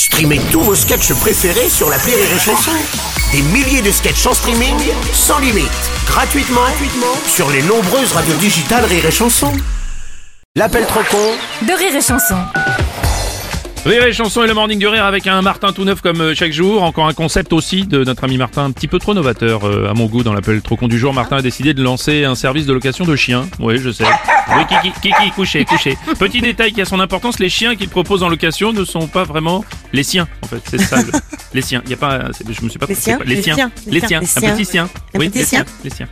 Streamez tous vos sketchs préférés sur l'appli Rire et Chanson. Des milliers de sketchs en streaming, sans limite, gratuitement sur les nombreuses radios digitales Rire et Chanson. L'appel trop con de Rire et Chanson. Rire et Chanson et le Morning du Rire avec un Martin tout neuf comme chaque jour. Encore un concept aussi de notre ami Martin, un petit peu trop novateur à mon goût dans l'appel trop con du jour. Martin a décidé de lancer un service de location de chiens. Oui, je sais. Oui, Kiki, couchez. Petit détail qui a son importance, les chiens qu'il propose en location ne sont pas vraiment les siens, en fait. C'est ça, les siens. Il y a pas, je me suis pas Les siens, les siens. Un petit sien. Oui, les siens.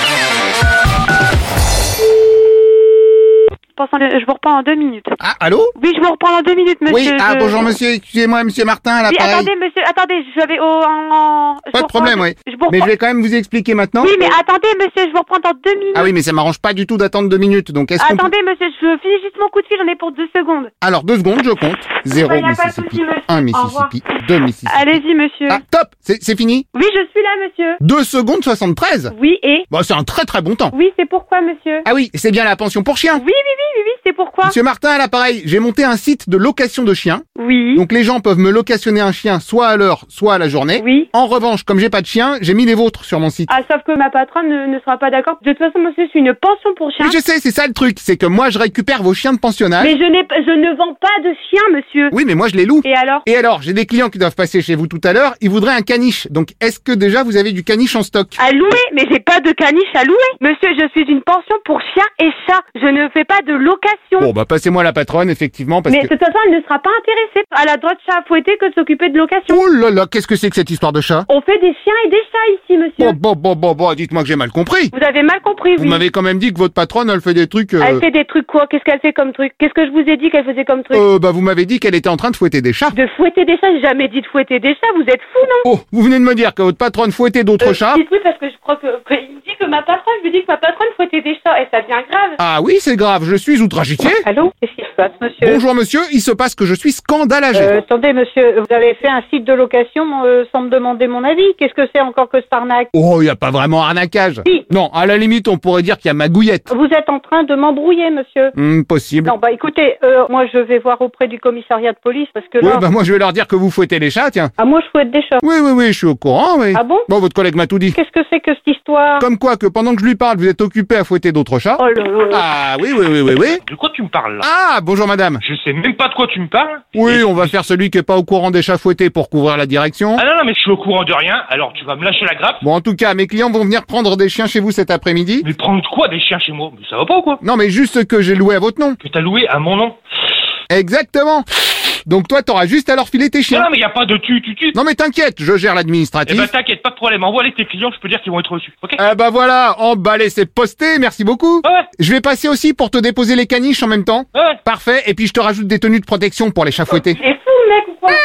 Je vous reprends en 2 minutes. Ah, allô? Oui, je vous reprends en 2 minutes, monsieur. Oui, bonjour monsieur, excusez-moi, monsieur Martin, à Oui, l'appareil. attendez, j'avais Pas de problème, oui. Je vous Mais reprends... je vais quand même vous expliquer maintenant. Oui, mais attendez, monsieur, je vous reprends dans 2 minutes. Ah oui, mais ça m'arrange pas du tout d'attendre 2 minutes, donc est-ce qu'on... Attendez, monsieur, je finis juste mon coup de fil, j'en ai pour 2 secondes. Alors, 2 secondes, je compte. 0 y a pas de Mississippi, souci, monsieur. 1 Au revoir. Mississippi, 2 Mississippi. Allez-y, monsieur. Ah, top! C'est fini? Oui, je suis là, monsieur. 2 secondes 73? Oui, et? Bon, c'est un très très bon temps. Oui, c'est pourquoi, monsieur? Ah oui, c'est bien la pension pour chiens. Oui, c'est pourquoi? Monsieur Martin, à l'appareil, j'ai monté un site de location de chiens. Oui. Donc les gens peuvent me locationner un chien soit à l'heure, soit à la journée. Oui. En revanche, comme j'ai pas de chien, j'ai mis les vôtres sur mon site. Ah, sauf que ma patronne ne sera pas d'accord. De toute façon, monsieur, c'est une pension pour chiens. Oui, je sais, c'est ça le truc, c'est que moi je récupère vos chiens de pensionnat. Mais je ne vends pas de chiens, monsieur. Oui, mais moi je les loue. Et alors? Et alors, j'ai des clients qui doivent passer chez vous tout à l'heure, ils voudraient un caniche. Donc est-ce que déjà vous avez du caniche en stock? À louer? Mais j'ai pas de caniche à louer. Monsieur, je suis une pension pour chiens et chats. Je ne fais pas de location. Bon, bah passez-moi la patronne, effectivement, parce Mais que... de toute façon, elle ne sera pas intéressée. Elle a le droit de chat à fouetter que de s'occuper de location. Oh là là, qu'est-ce que c'est que cette histoire de chat? On fait des chiens et des chats ici, monsieur. Bon, dites-moi que j'ai mal compris. Vous avez mal compris, Vous oui. m'avez quand même dit que votre patronne, elle fait des trucs... Elle fait des trucs quoi? Qu'est-ce qu'elle fait comme truc? Qu'est-ce que je vous ai dit qu'elle faisait comme truc? Bah vous m'avez dit qu'elle était en train de fouetter des chats. De fouetter des chats? J'ai jamais dit de fouetter des chats. Vous êtes fou, non? Oh, vous venez de me dire que votre patronne fouettait d'autres chats? Dites oui, parce que je crois que il me dit que ma patronne, je lui dis que ma patronne fouettait des chats et ça devient grave. Ah oui, c'est grave, je suis outragifié. Allô? Qu'est-ce qui se passe, monsieur? Bonjour monsieur, il se passe que je suis scandalagé. Attendez, monsieur, vous avez fait un site de location sans me demander mon avis. Qu'est-ce que c'est encore que cette arnaque? Oh, il y a pas vraiment arnaquage. Si. Non, à la limite, on pourrait dire qu'il y a magouillette. Vous êtes en train de m'embrouiller, monsieur. Possible. Non, bah écoutez, moi je vais voir auprès du commissariat de police parce que Oui, là... bah moi je vais leur dire que vous fouettez les chats, tiens. Ah, moi je fouette des chats. Oui, je suis au courant, oui. Ah bon? Bon, votre collègue m'a tout dit. Qu'est-ce que c'est que cette histoire? Comme quoi que pendant que je lui parle, vous êtes occupé à fouetter d'autres chats. Oh là là. Ah oui. De quoi tu me parles là? Ah, bonjour madame. Je sais même pas de quoi tu me parles. Oui, on va faire celui qui est pas au courant des chats fouettés pour couvrir la direction. Ah non, mais je suis au courant de rien, alors tu vas me lâcher la grappe. Bon, en tout cas, mes clients vont venir prendre des chiens chez vous cet après-midi. Mais prendre quoi des chiens chez moi? Mais ça va pas ou quoi? Non, mais juste ce que j'ai loué à votre nom. Que t'as loué à mon nom? Exactement. Donc toi, t'auras juste à leur filer tes chiens. Non, mais y a pas de tu. Non mais t'inquiète, je gère Eh l'administratif. ben t'inquiète, pas de problème, envoie-les tes clients, je peux dire qu'ils vont être reçus, ok? Ah bah voilà, emballé, c'est posté, merci beaucoup. Ouais. Je vais passer aussi pour te déposer les caniches en même temps. Ouais. Parfait, et puis je te rajoute des tenues de protection pour les chats fouettés. C'est fou, le mec, ou quoi?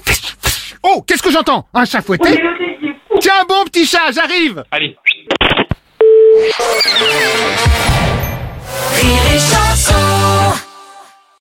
Oh, qu'est-ce que j'entends? Un chat fouetté? Mais le mec, il est fou. Tiens bon petit chat, j'arrive. Allez. Rire et Chanson.